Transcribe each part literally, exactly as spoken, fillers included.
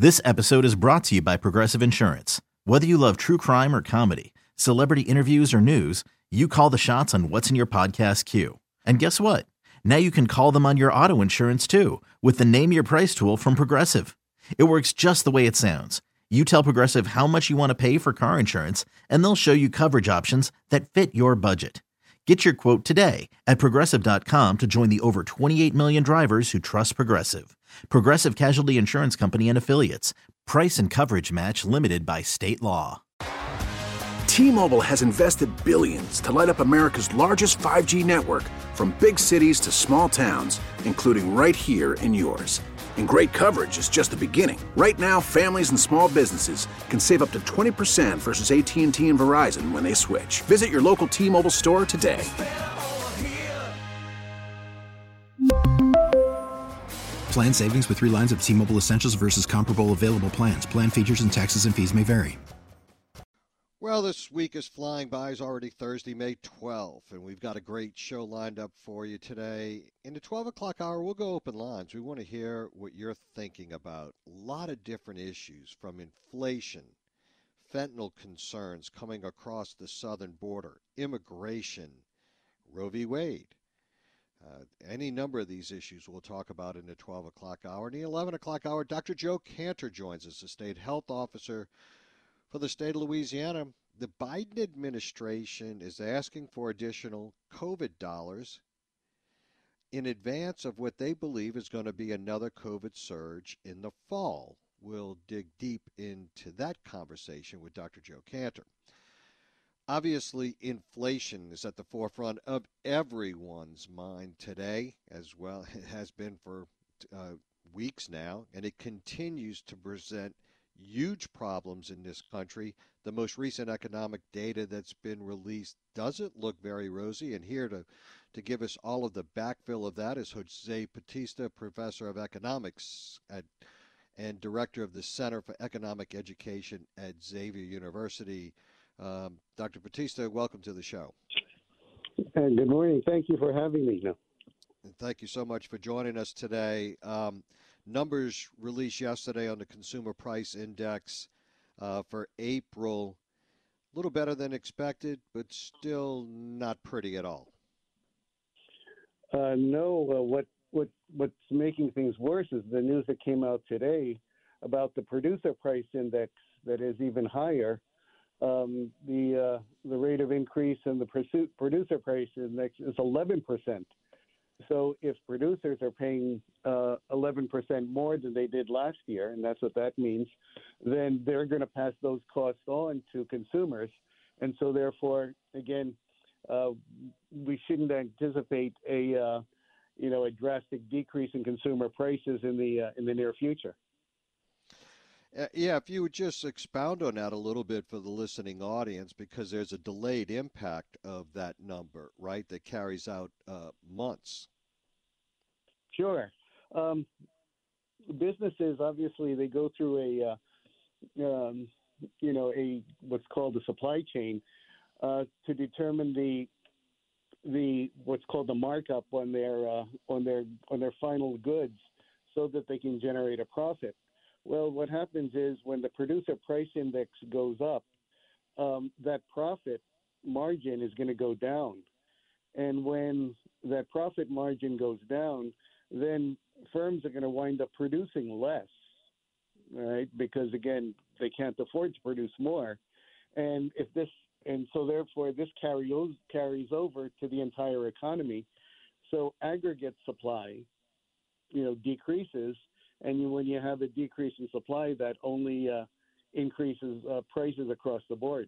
This episode is brought to you by Progressive Insurance. Whether you love true crime or comedy, celebrity interviews or news, you call the shots on what's in your podcast queue. And guess what? Now you can call them on your auto insurance too with the Name Your Price tool from Progressive. It works just the way it sounds. You tell Progressive how much you want to pay for car insurance, and they'll show you coverage options that fit your budget. Get your quote today at Progressive dot com to join the over twenty-eight million drivers who trust Progressive. Progressive Casualty Insurance Company and Affiliates. Price and coverage match limited by state law. T-Mobile has invested billions to light up America's largest five G network, from big cities to small towns, including right here in yours. And great coverage is just the beginning. Right now, families and small businesses can save up to twenty percent versus A T and T and Verizon when they switch. Visit your local T-Mobile store today. Plan savings with three lines of T-Mobile Essentials versus comparable available plans. Plan features and taxes and fees may vary. Well, this week is flying by. It's already Thursday, May twelfth, and we've got a great show lined up for you today. In the twelve o'clock hour, we'll go open lines. We want to hear what you're thinking about. A lot of different issues, from inflation, fentanyl concerns coming across the southern border, immigration, Roe v. Wade. Uh, any number of these issues we'll talk about in the twelve o'clock hour. In the eleven o'clock hour, Doctor Joe Cantor joins us, the state health officer for the state of Louisiana. The Biden administration is asking for additional COVID dollars in advance of what they believe is going to be another COVID surge in the fall. We'll dig deep into that conversation with Doctor Joe Cantor. Obviously, inflation is at the forefront of everyone's mind today, as well it has been for uh, weeks now, and it continues to present huge problems in this country. The most recent economic data that's been released doesn't look very rosy, and here to, to give us all of the backfill of that is Jose Batista, professor of economics at, and director of the Center for Economic Education at Xavier University. Um, Doctor Batista, welcome to the show. And good morning. Thank you for having me. No. And thank you so much for joining us today. Um, numbers released yesterday on the Consumer Price Index uh, for April, a little better than expected, but still not pretty at all. Uh, no, uh, what what what's making things worse is the news that came out today about the Producer Price Index that is even higher. Um, the uh, the rate of increase in the pursuit Producer Price Index is eleven percent. So if producers are paying uh, eleven percent more than they did last year, and that's what that means, then they're going to pass those costs on to consumers. And so therefore, again, uh, we shouldn't anticipate a uh, you know a drastic decrease in consumer prices in the uh, in the near future. Uh, yeah, if you would just expound on that a little bit for the listening audience, because there's a delayed impact of that number, right, that carries out uh, months. Sure. Um, businesses, obviously, they go through a, uh, um, you know, a what's called the supply chain uh, to determine the the what's called the markup on their uh, on their on their final goods, so that they can generate a profit. Well, what happens is when the Producer Price Index goes up, um, that profit margin is going to go down. And when that profit margin goes down, then firms are going to wind up producing less, right? Because, again, they can't afford to produce more. And if this, and so therefore this carries carries over to the entire economy. So aggregate supply, you know, decreases. And you, when you have a decrease in supply, that only uh, increases uh, prices across the board.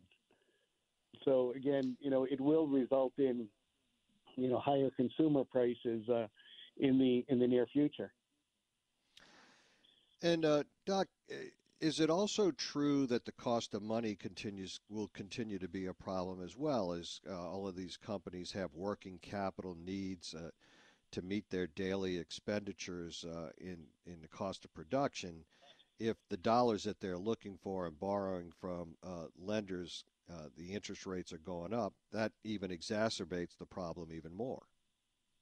So again, you know, it will result in, you know, higher consumer prices uh, in the in the near future. And uh, Doc, is it also true that the cost of money continues will continue to be a problem as well, as uh, all of these companies have working capital needs uh, to meet their daily expenditures uh, in, in the cost of production? If the dollars that they're looking for and borrowing from uh, lenders, uh, the interest rates are going up, that even exacerbates the problem even more.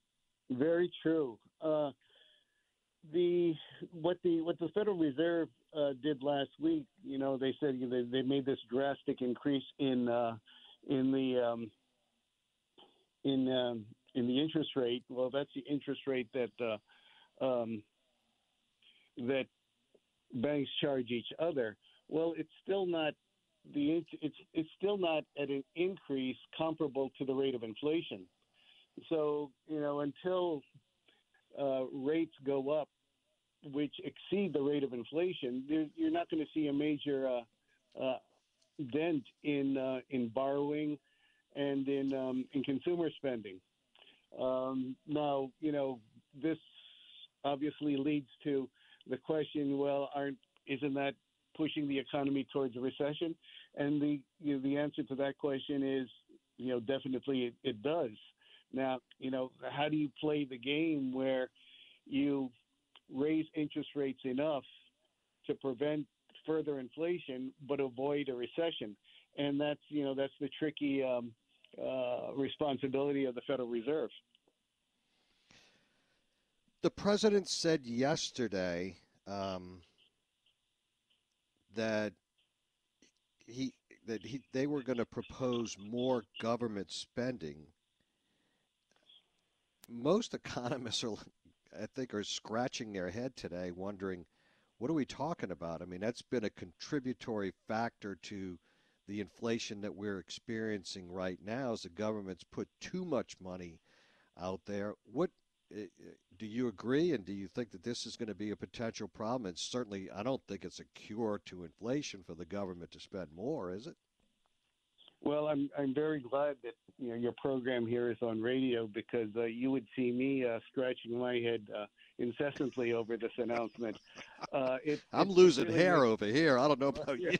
Very true. Uh, the what the what the Federal Reserve uh, did last week, you know, they said they, they made this drastic increase in uh, in the um, in um, in the interest rate. Well, that's the interest rate that uh, um, that banks charge each other. Well, it's still not the it's it's still not at an increase comparable to the rate of inflation. So, you know, until uh, rates go up, which exceed the rate of inflation, you're not going to see a major uh, uh, dent in uh, in borrowing and in um, in consumer spending. Um, now, you know, this obviously leads to the question: well, aren't isn't that pushing the economy towards a recession? And the you know, the answer to that question is, you know, definitely it, it does. Now, you know, how do you play the game where you raise interest rates enough to prevent further inflation but avoid a recession? And that's, you know, that's the tricky um, uh, responsibility of the Federal Reserve. The president said yesterday um, that he that he they were going to propose more government spending. Most economists are, I think, are scratching their head today, wondering, what are we talking about? I mean, that's been a contributory factor to the inflation that we're experiencing right now, as the government's put too much money out there. What do you agree, and do you think that this is going to be a potential problem? And certainly, I don't think it's a cure to inflation for the government to spend more, is it? Well, I'm I'm very glad that, you know, your program here is on radio, because uh, you would see me uh, scratching my head uh, incessantly over this announcement. Uh, it, I'm it losing really hair makes... over here. I don't know about you.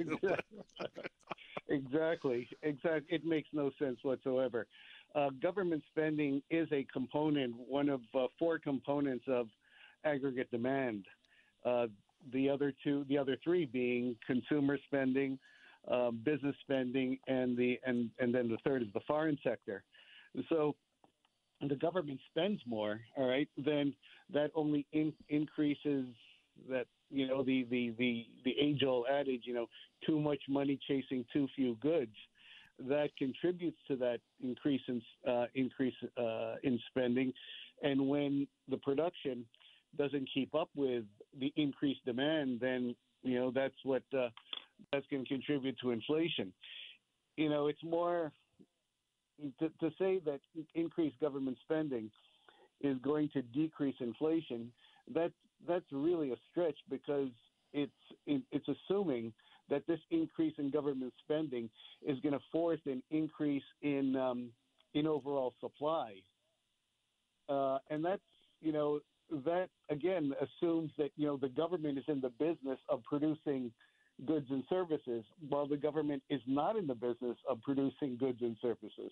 Exactly. Exactly. It makes no sense whatsoever. Uh, government spending is a component, one of uh, four components of aggregate demand. Uh, the other two, the other three being consumer spending, uh, business spending, and the and, and then the third is the foreign sector. So the government spends more, all right, then that only in, increases that, you know, the, the, the, the age-old adage, you know, too much money chasing too few goods. That contributes to that increase in uh, increase uh, in spending, and when the production doesn't keep up with the increased demand, then, you know, that's what uh, that's going to contribute to inflation. You know, it's more to, to say that increased government spending is going to decrease inflation. That that's really a stretch, because it's it, it's assuming that this increase in government spending is going to force an increase in um, in overall supply, uh, and that's, you know, that again assumes that, you know, the government is in the business of producing goods and services, while the government is not in the business of producing goods and services.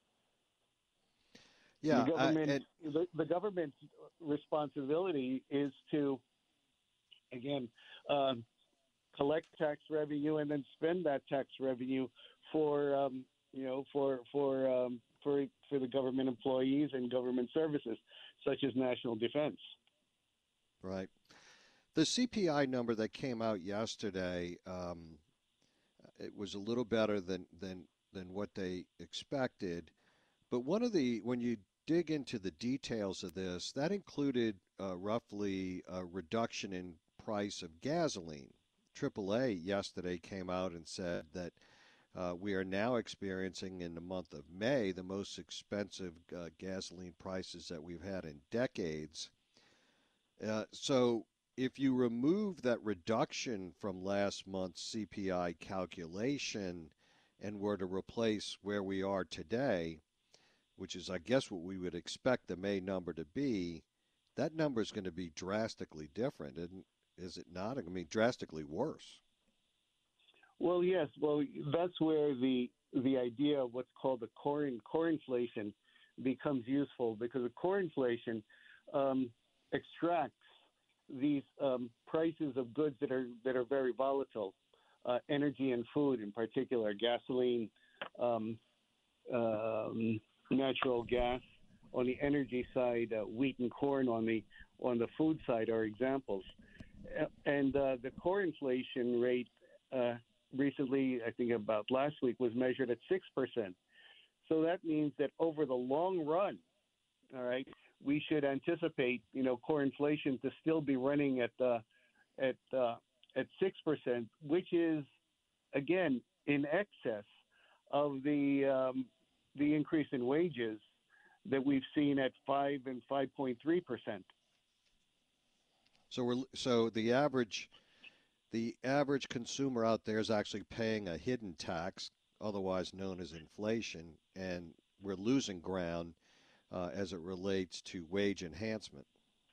Yeah, the government I, and... the, the government's responsibility is to, again, um, collect tax revenue and then spend that tax revenue for, um, you know, for for um, for for the government employees and government services, such as national defense. Right. The C P I number that came out yesterday, um, it was a little better than than than what they expected. But one of the when you dig into the details of this, that included uh, roughly a reduction in price of gasoline. triple A yesterday came out and said that uh, we are now experiencing in the month of May the most expensive uh, gasoline prices that we've had in decades. Uh, so if you remove that reduction from last month's C P I calculation and were to replace where we are today, which is, I guess, what we would expect the May number to be, that number is going to be drastically different, isn't Is it not? I mean, drastically worse. Well, yes. Well, that's where the the idea of what's called the core, core inflation becomes useful, because the core inflation um, extracts these um, prices of goods that are that are very volatile, uh, energy and food in particular, gasoline, um, um, natural gas. On the energy side, uh, wheat and corn. On the on the food side are examples. and uh, the core inflation rate uh, recently, I think about last week, was measured at six percent. So that means that over the long run, all right, we should anticipate, you know, core inflation to still be running at uh, at uh, at six percent, which is again in excess of the um, the increase in wages that we've seen at five and five point three percent. So we're so the average the average consumer out there is actually paying a hidden tax, otherwise known as inflation, and we're losing ground uh, as it relates to wage enhancement.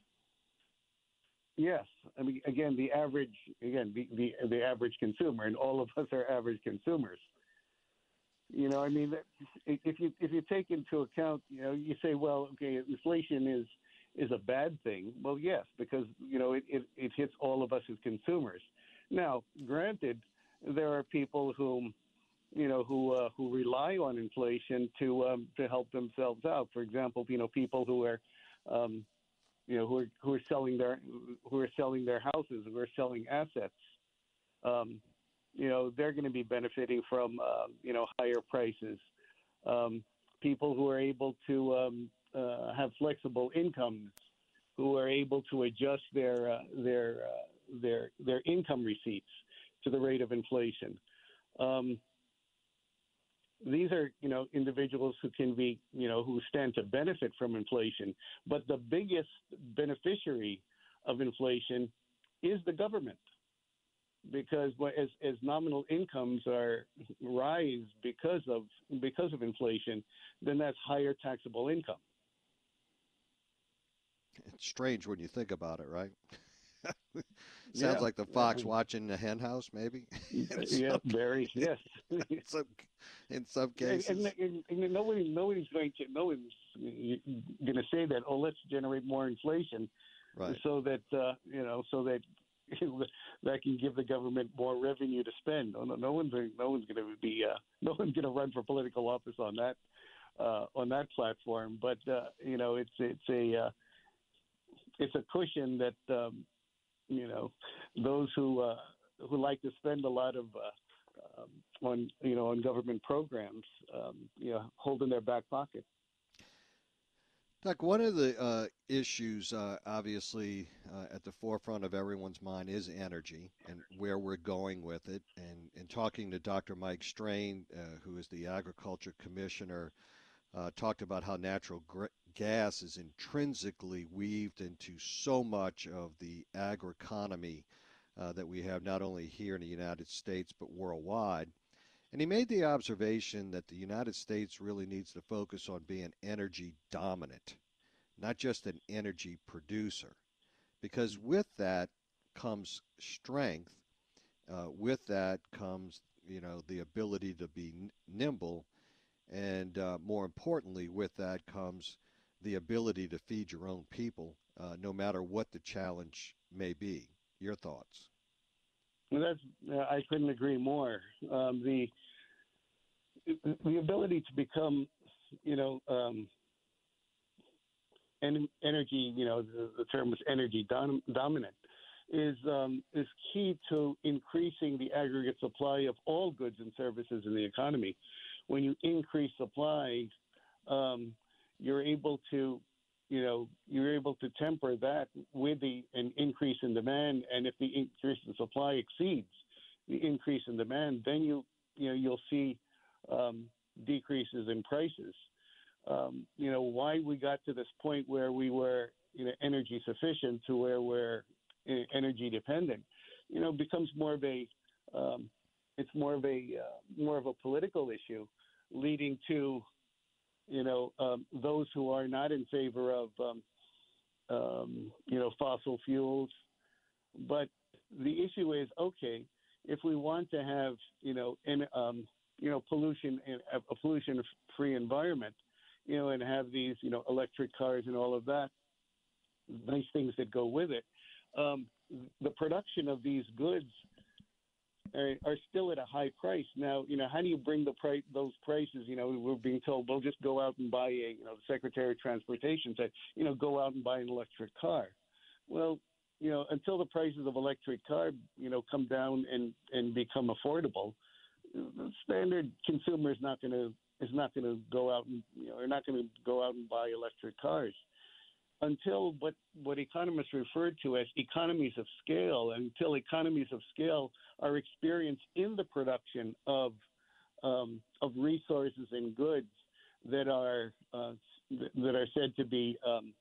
Yes, I mean, again, the average, again, the, the the average consumer, and all of us are average consumers. You know, I mean, if you if you take into account, you know, you say, well, okay, inflation is is a bad thing. Well, yes, because you know it, it, it hits all of us as consumers. Now, granted, there are people who, you know, who uh, who rely on inflation to um, to help themselves out. For example, you know, people who are um, you know, who are who are selling their who are selling their houses, who are selling assets. Um, you know, they're going to be benefiting from uh, you know higher prices. Um, people who are able to um, uh, have flexible incomes, who are able to adjust their uh, their uh, their their income receipts to the rate of inflation. Um, These are, you know, individuals who can be, you know, who stand to benefit from inflation. But the biggest beneficiary of inflation is the government, because as as nominal incomes are rise because of because of inflation, then that's higher taxable income. It's strange when you think about it, right? Sounds Yeah. like the fox watching the hen house, maybe. Yeah, very. Yes. in, some, in some cases, and, and, and nobody, nobody's going to, no one's going to say that. Oh, let's generate more inflation, right? So that uh, you know, so that that can give the government more revenue to spend. No, no, no one's, no one's going to be, uh, no one's going to run for political office on that, uh, on that platform. But uh, you know, it's it's a uh, it's a cushion that. Um, You know, those who uh, who like to spend a lot of uh, um, on you know on government programs, um, you know, hold in their back pocket. Doc, one of the uh, issues, uh, obviously, uh, at the forefront of everyone's mind is energy and where we're going with it. And in talking to Doctor Mike Strain, uh, who is the Agriculture Commissioner, uh, talked about how natural gr- gas is intrinsically weaved into so much of the agri-economy uh, that we have not only here in the United States but worldwide. And he made the observation that the United States really needs to focus on being energy dominant, not just an energy producer, because with that comes strength. Uh, with that comes, you know, the ability to be n- nimble. And uh, more importantly, with that comes the ability to feed your own people, uh, no matter what the challenge may be. Your thoughts? Well, that's uh, I couldn't agree more. Um, the the ability to become, you know, um, en- energy. You know, the, the term is energy dom- dominant. Is um, is key to increasing the aggregate supply of all goods and services in the economy. When you increase supply, um, you're able to, you know, you're able to temper that with the an increase in demand. And if the increase in supply exceeds the increase in demand, then you, you know, you'll see um, decreases in prices. Um, you know, why we got to this point where we were, you know, energy sufficient to where we're uh, energy dependent, you know, becomes more of a, um, it's more of a, uh, more of a political issue, leading to, you know, um, those who are not in favor of, um, um, you know, fossil fuels. But the issue is, okay, if we want to have, you know, in, um, you know, pollution, a pollution-free environment, you know, and have these, you know, electric cars and all of that, nice things that go with it, um, the production of these goods are, are still at a high price. Now, you know, how do you bring the price, those prices? You know, we're being told, well, just go out and buy a, you know, the Secretary of Transportation said, you know, go out and buy an electric car. Well, you know, until the prices of electric car, you know, come down and, and become affordable, the standard consumer is not going to is not going to go out and you know they're not going to go out and buy electric cars until what what economists refer to as economies of scale. Until economies of scale are experienced in the production of um, of resources and goods that are uh, that are said to be um,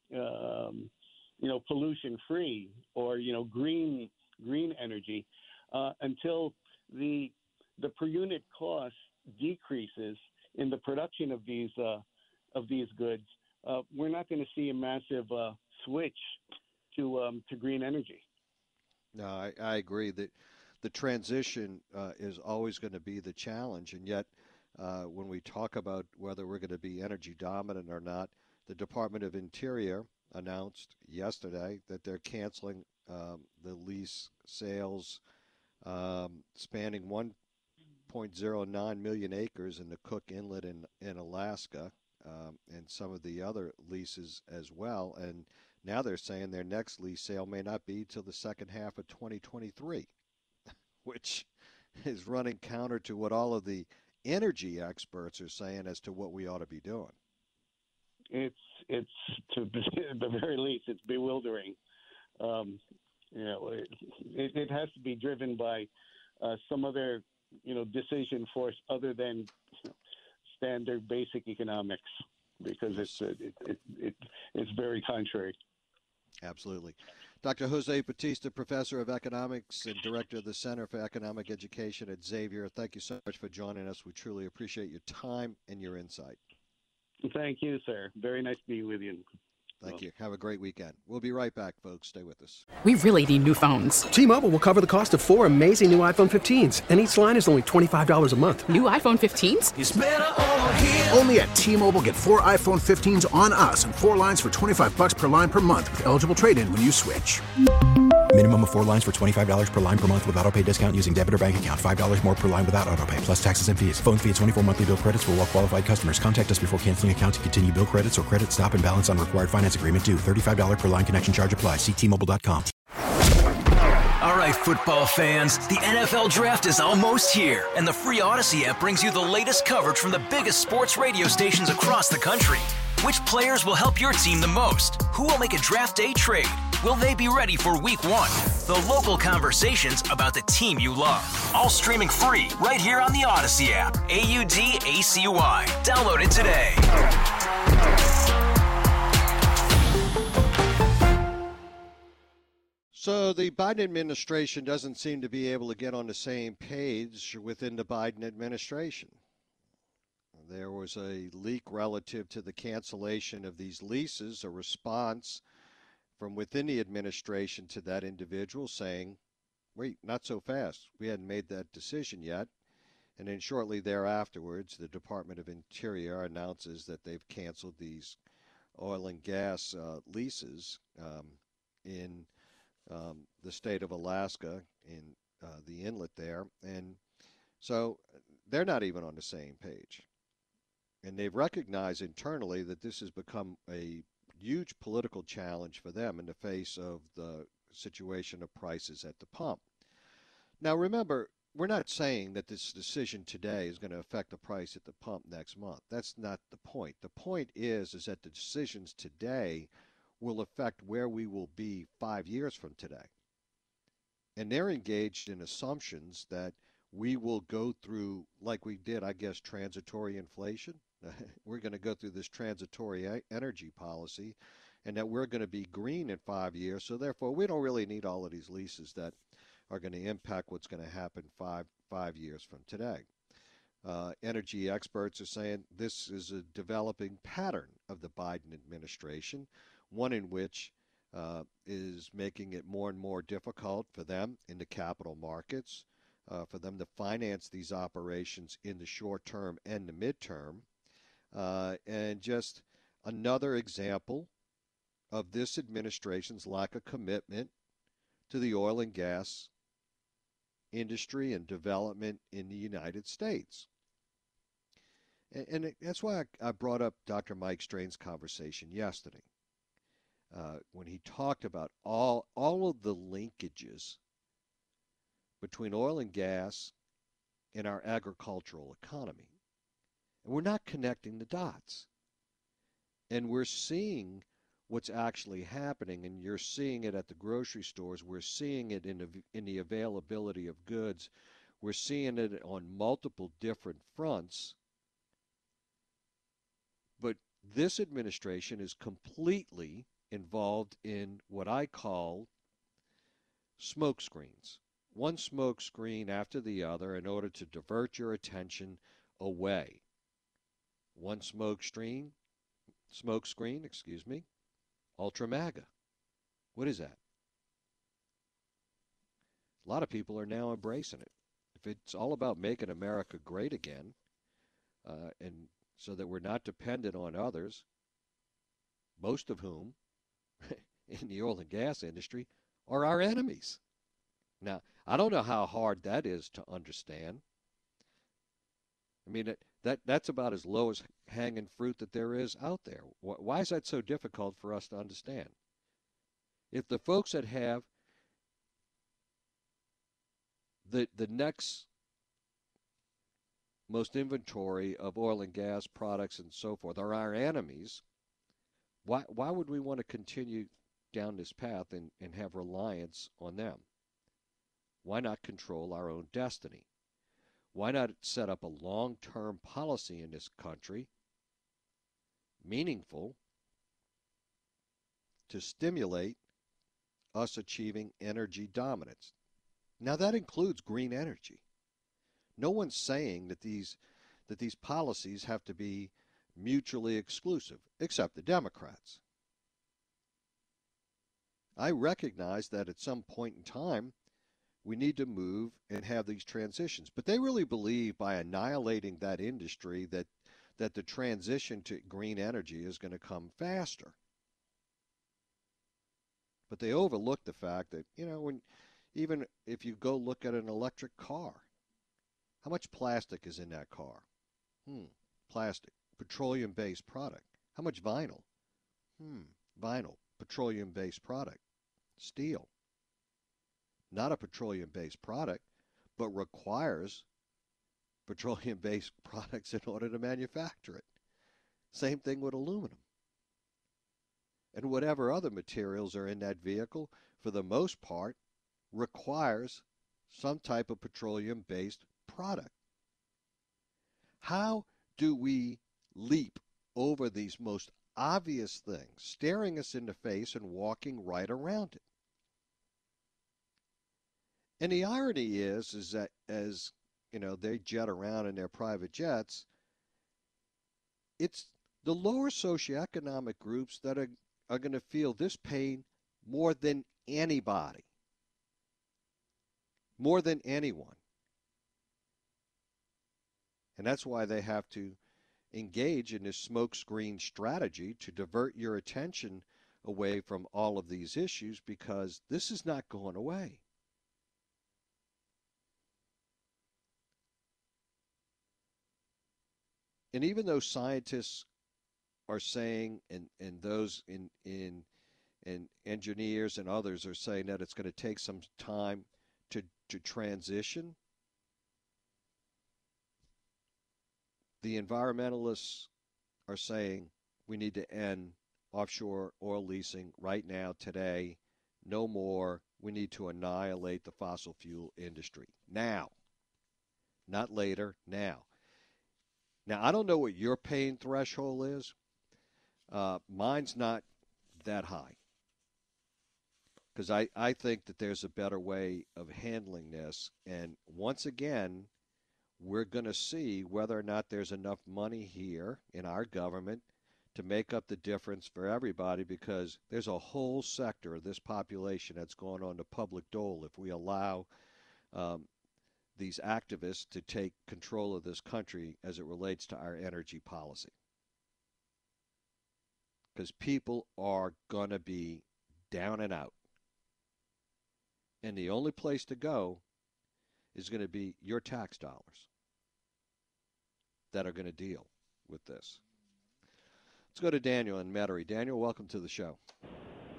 um, you know pollution free or you know green green energy uh, until the the per unit cost decreases in the production of these uh, of these goods, uh, we're not going to see a massive uh, switch to um, to green energy. No, I, I agree that the transition uh, is always going to be the challenge, and yet uh, when we talk about whether we're going to be energy dominant or not, the Department of Interior announced yesterday that they're canceling um, the lease sales um, spanning one point zero nine million acres in the Cook Inlet in, in Alaska, um, and some of the other leases as well. And now they're saying their next lease sale may not be till the second half of twenty twenty-three, which is running counter to what all of the energy experts are saying as to what we ought to be doing. It's it's to the very least, it's bewildering. Um, you know, it, it, it has to be driven by uh, some other you know, decision force other than you know, standard basic economics, because it's it, it, it it's very contrary. Absolutely. Doctor Jose Batista, Professor of Economics and Director of the Center for Economic Education at Xavier, thank you so much for joining us. We truly appreciate your time and your insight. Thank you, sir. Very nice to be with you. Thank well. you. Have a great weekend. We'll be right back, folks. Stay with us. We really need new phones. T-Mobile will cover the cost of four amazing new iPhone fifteens, and each line is only twenty-five dollars a month. New iPhone fifteens? It's better over here. Only at T-Mobile, get four iPhone fifteens on us and four lines for twenty-five dollars per line per month with eligible trade-in when you switch. Minimum of four lines for twenty-five dollars per line per month with autopay discount using debit or bank account. five dollars more per line without autopay, plus taxes and fees. Phone fee at twenty-four monthly bill credits for well-qualified customers. Contact us before canceling account to continue bill credits or credit stop and balance on required finance agreement due. thirty-five dollars per line connection charge applies. See T Mobile dot com. All right, football fans, the N F L Draft is almost here, and the free Odyssey app brings you the latest coverage from the biggest sports radio stations across the country. Which players will help your team the most? Who will make a draft day trade? Will they be ready for week one? The local conversations about the team you love. All streaming free right here on the Odyssey app. A U D A C Y. Download it today. So the Biden administration doesn't seem to be able to get on the same page within the Biden administration. There was a leak relative to the cancellation of these leases, a response from within the administration to that individual saying, wait, not so fast. We hadn't made that decision yet. And then shortly thereafterwards, the Department of Interior announces that they've canceled these oil and gas uh, leases um, in um, the state of Alaska, in uh, the inlet there. And so they're not even on the same page. And they've recognized internally that this has become a huge political challenge for them in the face of the situation of prices at the pump. Now, remember, we're not saying that this decision today is going to affect the price at the pump next month. That's not the point. The point is, is that the decisions today will affect where we will be five years from today. And they're engaged in assumptions that we will go through, like we did, I guess, transitory inflation. We're going to go through this transitory energy policy, and that we're going to be green in five years. So therefore, we don't really need all of these leases that are going to impact what's going to happen five five years from today. Uh, energy experts are saying this is a developing pattern of the Biden administration, one in which uh, is making it more and more difficult for them in the capital markets, uh, for them to finance these operations in the short term and the midterm. Uh, and just another example of this administration's lack of commitment to the oil and gas industry and development in the United States. And, and that's why I, I brought up Doctor Mike Strain's conversation yesterday. uh, when he talked about all all of the linkages between oil and gas and our agricultural economy. And we're not connecting the dots. And we're seeing what's actually happening, and you're seeing it at the grocery stores. We're seeing it in the, in the availability of goods. We're seeing it on multiple different fronts. But this administration is completely involved in what I call smoke screens. One smoke screen after the other in order to divert your attention away. One smoke screen, smoke screen, excuse me, Ultra MAGA. What is that? A lot of people are now embracing it. If it's all about making America great again, uh, and so that we're not dependent on others, most of whom in the oil and gas industry are our enemies. Now, I don't know how hard that is to understand. I mean, it, that that's about as low as hanging fruit that there is out there. Why is that so difficult for us to understand? If the folks that have the the next most inventory of oil and gas products and so forth are our enemies, why why would we want to continue down this path and, and have reliance on them? Why not control our own destiny? Why not set up a long-term policy in this country, meaningful, to stimulate us achieving energy dominance? Now that includes green energy. No one's saying that these that these policies have to be mutually exclusive, except the Democrats. I recognize that at some point in time, we need to move and have these transitions. But they really believe by annihilating that industry that that the transition to green energy is going to come faster. But they overlook the fact that, you know, when even if you go look at an electric car, how much plastic is in that car? Hmm, plastic, petroleum-based product. How much vinyl? Hmm, vinyl, petroleum-based product. Steel. Not a petroleum-based product, but requires petroleum-based products in order to manufacture it. Same thing with aluminum. And whatever other materials are in that vehicle, for the most part, requires some type of petroleum-based product. How do we leap over these most obvious things, staring us in the face and walking right around it? And the irony is, is that as, you know, they jet around in their private jets, it's the lower socioeconomic groups that are, are going to feel this pain more than anybody, more than anyone. And that's why they have to engage in this smokescreen strategy to divert your attention away from all of these issues, because this is not going away. And even though scientists are saying, and, and those in, in and engineers and others are saying that it's going to take some time to, to transition, the environmentalists are saying we need to end offshore oil leasing right now, today, no more. We need to annihilate the fossil fuel industry now, not later, now. Now, I don't know what your pain threshold is. Uh, mine's not that high, because I, I think that there's a better way of handling this. And once again, we're going to see whether or not there's enough money here in our government to make up the difference for everybody, because there's a whole sector of this population that's going on to public dole if we allow um, these activists to take control of this country as it relates to our energy policy. Because people are going to be down and out. And the only place to go is going to be your tax dollars that are going to deal with this. Let's go to Daniel in Metairie. Daniel, welcome to the show.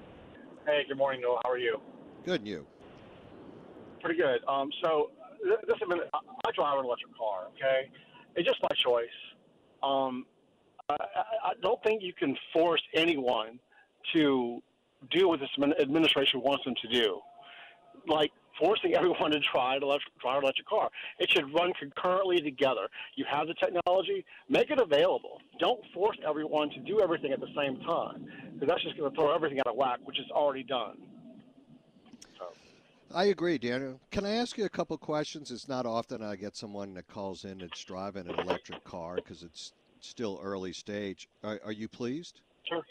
Hey, good morning, Noel. How are you? Good, and you? Pretty good. Um, so th- this is I I drive an electric car. Okay, it's just my choice. Um, I, I don't think you can force anyone to do what this administration wants them to do, like forcing everyone to try to electric, drive an electric car. It should run concurrently together. You have the technology, make it available. Don't force everyone to do everything at the same time, because that's just going to throw everything out of whack, which is already done. So. I agree, Daniel. Can I ask you a couple questions? It's not often I get someone that calls in that's driving an electric car because it's still early stage. Are, are you pleased? Sure.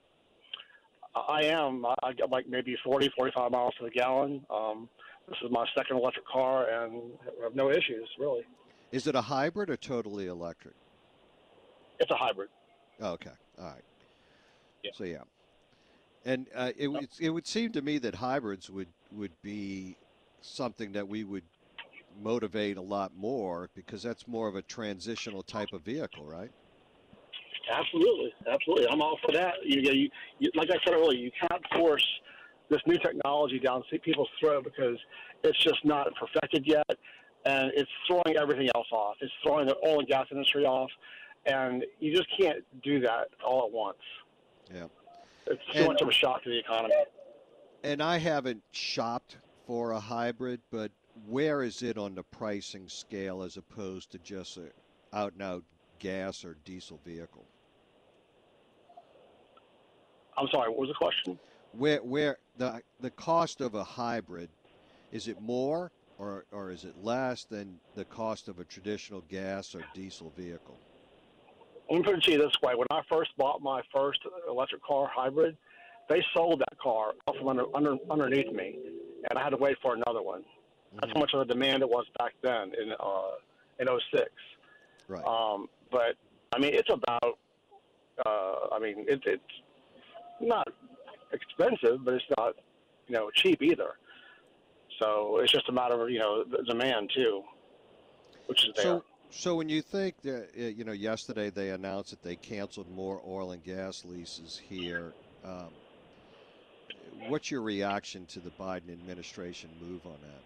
I am. I get like maybe forty, forty-five miles to the gallon. Um, this is my second electric car, and I have no issues, really. Is it a hybrid or totally electric? It's a hybrid. Oh, okay. All right. Yeah. So, yeah. And uh, it, it, it would seem to me that hybrids would, would be something that we would motivate a lot more, because that's more of a transitional type of vehicle, right? Absolutely, absolutely. I'm all for that. You, you, you, like I said earlier, you can't force this new technology down people's throat because it's just not perfected yet, and it's throwing everything else off. It's throwing the oil and gas industry off, and you just can't do that all at once. Yeah, it's too and, much of a shock to the economy. And I haven't shopped for a hybrid, but where is it on the pricing scale as opposed to just an out-and-out gas or diesel vehicle? I'm sorry, what was the question? Where where the the cost of a hybrid, is it more or or is it less than the cost of a traditional gas or diesel vehicle? Let me put it to you this way. When I first bought my first electric car hybrid, they sold that car out from under, under, underneath me, and I had to wait for another one. Mm-hmm. That's how much of a demand it was back then in uh, in oh six. Right. Um, but, I mean, it's about, uh, I mean, it, it's not expensive, but it's not, you know, cheap either. So it's just a matter of, you know, the demand, too, which is there. So, so when you think that, you know, yesterday they announced that they canceled more oil and gas leases here, um, what's your reaction to the Biden administration move on that?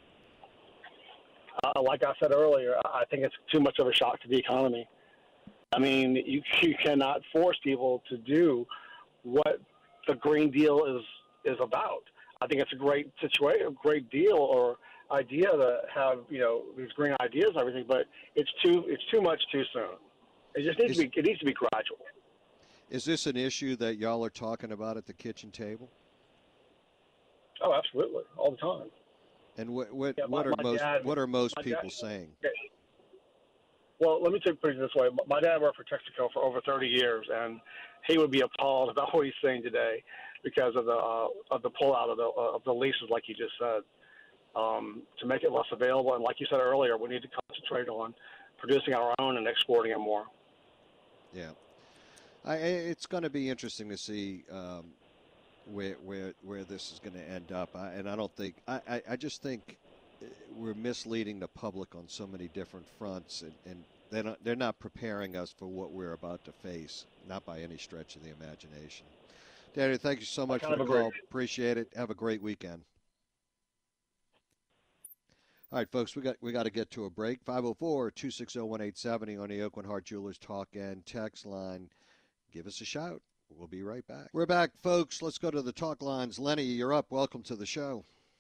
Uh, like I said earlier, I think it's too much of a shock to the economy. I mean, you, you cannot force people to do what the Green Deal is is about. I think it's a great situation, a great deal or idea to have, you know, these green ideas and everything, but it's too it's too much too soon. It just needs is, to be it needs to be gradual. Is this an issue that y'all are talking about at the kitchen table? Oh, absolutely, all the time. And what what, yeah, what my, are my most dad, what are most people dad, saying? Okay. Well, let me take it this way. My dad worked for Texaco for over thirty years, and he would be appalled about what he's saying today because of the uh, of the pullout of the uh, of the leases, like you just said, um, to make it less available. And like you said earlier, we need to concentrate on producing our own and exporting it more. Yeah, I, it's going to be interesting to see um, where where where this is going to end up. I, and I don't think I, I, I just think we're misleading the public on so many different fronts, and, and they're not they're not preparing us for what we're about to face, not by any stretch of the imagination. Daniel, thank you so much for the call. Appreciate it. Have a great weekend. All right, folks, we got we got to get to a break. five oh four, two six zero, one eight seven zero on the Oakland Heart Jewelers Talk and Text line. Give us a shout. We'll be right back. We're back, folks. Let's go to the talk lines. Lenny, you're up. Welcome to the show.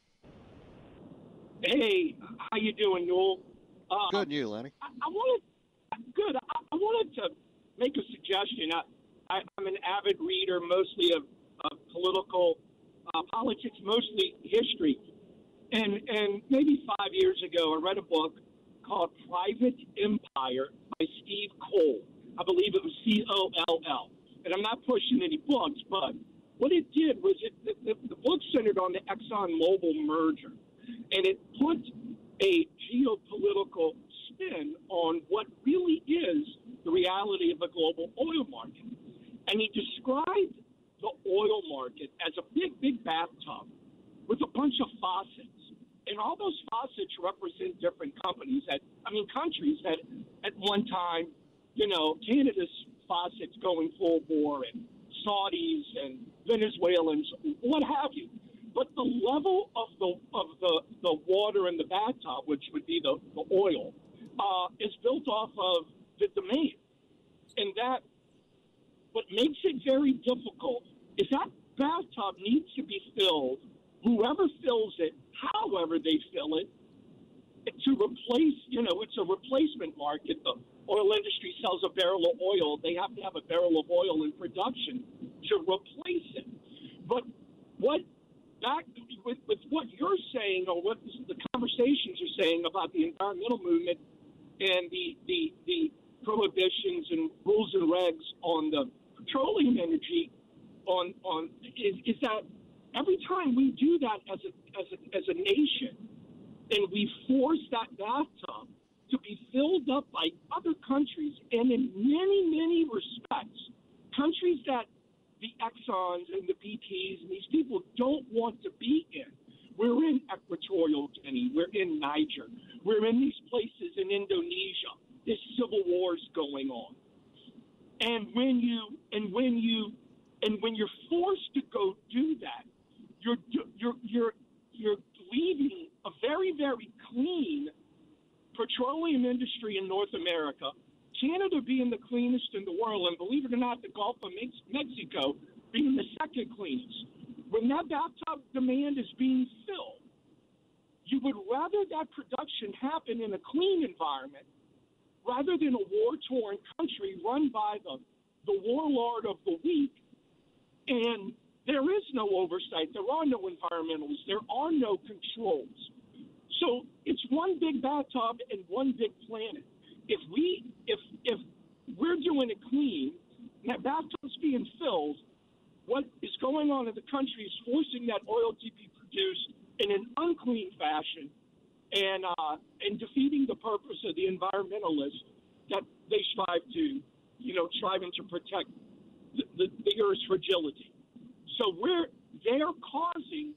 Hey, how you doing, Noel? Uh, good, and you, Lenny? I, I wanted good. I, I wanted to make a suggestion. I, I, I'm an avid reader, mostly of, of political uh, politics, mostly history. And and maybe five years ago, I read a book called Private Empire by Steve Cole. I believe it was C O L L. And I'm not pushing any books, but what it did was it the, the, the book centered on the ExxonMobil merger. And it put a geopolitical spin on what really is the reality of the global oil market. And he described the oil market as a big, big bathtub with a bunch of faucets. And all those faucets represent different companies that, I mean, countries that at one time, you know, Canada's faucets going full bore and Saudis and Venezuelans, what have you. but the level of the of the, the water in the bathtub, which would be the, the oil, uh, is built off of the demand. And that, what makes it very difficult is that bathtub needs to be filled, whoever fills it, however they fill it, to replace, you know, it's a replacement market. The oil industry sells a barrel of oil. They have to have a barrel of oil in production to replace it. But what back with, with what you're saying, or what the conversations are saying about the environmental movement and the, the, the prohibitions and rules and regs on the petroleum energy on, on is, is that every time we do that as a, as a, as a nation, and we force that bathtub to be filled up by other countries, and in many, many respects, countries that the Exxons and the B Ps and these people don't want to be in. We're in Equatorial Guinea. We're in Niger. We're in these places in Indonesia. There's civil wars going on. And when you and when you and when you're forced to go do that, you're you're you're you're leaving a very, very clean petroleum industry in North America, Canada being the cleanest in the world, and believe it or not, the Gulf of Mex- Mexico being the second cleanest. When that bathtub demand is being filled, you would rather that production happen in a clean environment rather than a war-torn country run by the, the warlord of the weak. And there is no oversight. There are no environmentalists. There are no controls. So it's one big bathtub and one big planet. If we, if if we're doing it clean, and that bathtub's being filled, what is going on in the country is forcing that oil to be produced in an unclean fashion, and uh, and defeating the purpose of the environmentalists that they strive to, you know, striving to protect the, the, the Earth's fragility. So we're they're causing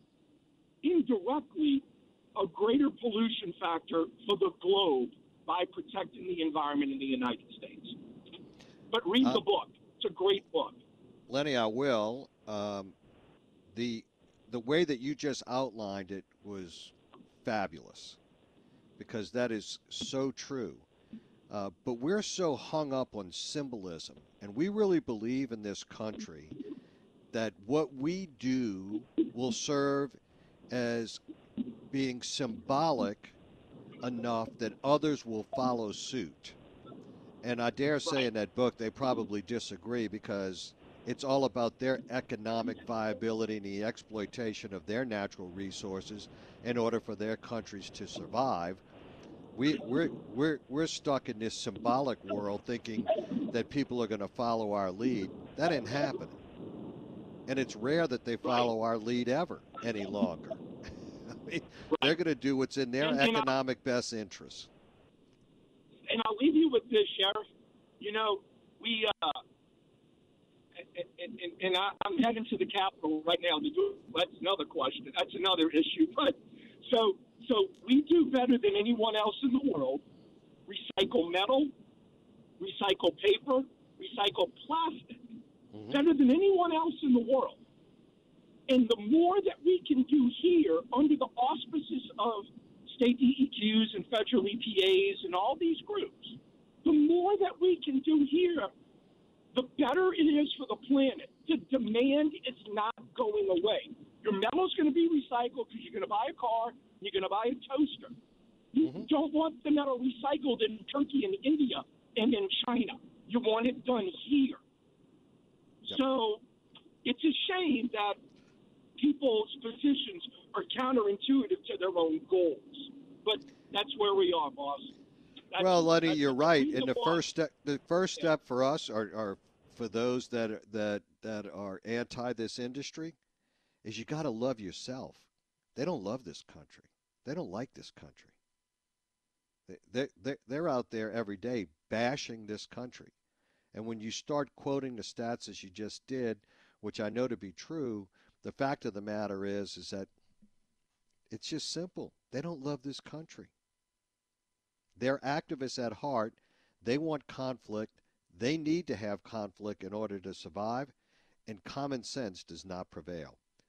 indirectly a greater pollution factor for the globe by protecting the environment in the United States. But read uh, the book. It's a great book. Lenny, I will. Um, the the way that you just outlined it was fabulous, because that is so true. Uh, but we're so hung up on symbolism, and we really believe in this country that what we do will serve as being symbolic enough that others will follow suit. And I dare say in that book they probably disagree, because it's all about their economic viability and the exploitation of their natural resources in order for their countries to survive. We, we're, we're, we're stuck in this symbolic world thinking that people are going to follow our lead. That ain't happening. And it's rare that they follow our lead ever any longer. I mean, they're going to do what's in their and, economic and best interest. And I'll leave you with this, Sheriff. You know, we, uh, and, and, and I, I'm heading to the Capitol right now to do, that's another question. That's another issue. But so, so we do better than anyone else in the world. Recycle metal, recycle paper, recycle plastic. Mm-hmm. Better than anyone else in the world. And the more that we can do here under the auspices of state D E Qs and federal E P As and all these groups, the more that we can do here, the better it is for the planet. The demand is not going away. Your metal is going to be recycled because you're going to buy a car, you're going to buy a toaster. You mm-hmm. don't want the metal recycled in Turkey and India and in China. You want it done here. Yep. So it's a shame that people's positions are counterintuitive to their own goals. But that's where we are, boss. That's, well, Lenny, you're right. And the boss. first step, the first step for us, are, are for those that are, that that are anti this industry, is you got to love yourself. They don't love this country. They don't like this country. They they they're out there every day bashing this country. And when you start quoting the stats as you just did, which I know to be true, the fact of the matter is, is that it's just simple. They don't love this country. They're activists at heart. They want conflict. They need to have conflict in order to survive, and common sense does not prevail.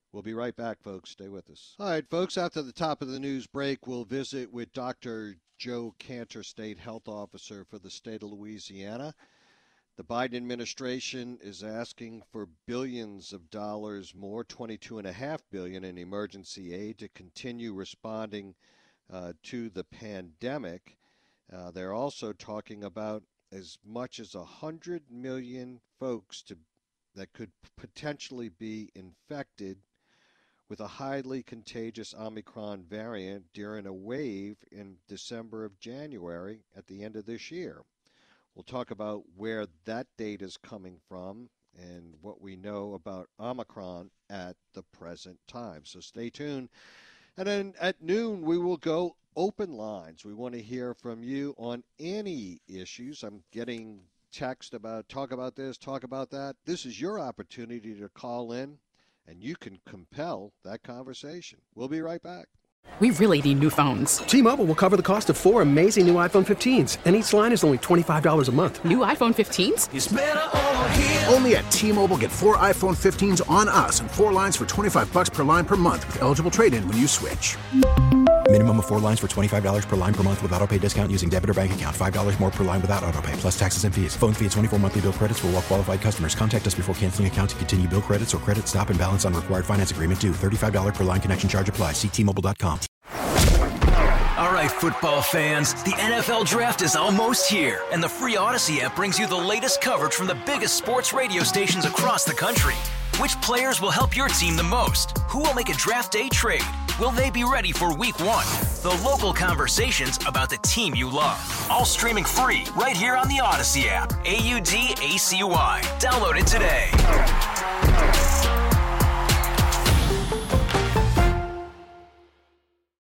We'll be right back, folks. Stay with us. All right, folks, after the top of the news break, we'll visit with Doctor Joe Cantor, State Health Officer for the state of Louisiana. The Biden administration is asking for billions of dollars more, twenty-two point five billion dollars in emergency aid to continue responding uh, to the pandemic. Uh, they're also talking about as much as one hundred million folks to, that could potentially be infected with a highly contagious Omicron variant during a wave in December of January at the end of this year. We'll talk about where that data is coming from and what we know about Omicron at the present time. So stay tuned. And then at noon, we will go open lines. We want to hear from you on any issues. I'm getting text about talk about this, talk about that. This is your opportunity to call in, and you can compel that conversation. We'll be right back. We really need new phones. T-Mobile will cover the cost of four amazing new iPhone fifteens, and each line is only twenty-five dollars a month. New iPhone fifteens? It's better over here. Only at T-Mobile, get four iPhone fifteens on us and four lines for twenty-five dollars per line per month with eligible trade-in when you switch. Minimum of four lines for twenty-five dollars per line per month with autopay discount using debit or bank account. five dollars more per line without autopay, plus taxes and fees. Phone fee at twenty-four monthly bill credits for well-qualified customers. Contact us before canceling account to continue bill credits or credit stop and balance on required finance agreement due. thirty-five dollars per line connection charge applies. See T Mobile dot com. All right, football fans, the N F L Draft is almost here, and the free Odyssey app brings you the latest coverage from the biggest sports radio stations across the country. Which players will help your team the most? Who will make a draft day trade? Will they be ready for week one? The local conversations about the team you love. All streaming free right here on the Odyssey app. A U D A C Y. Download it today.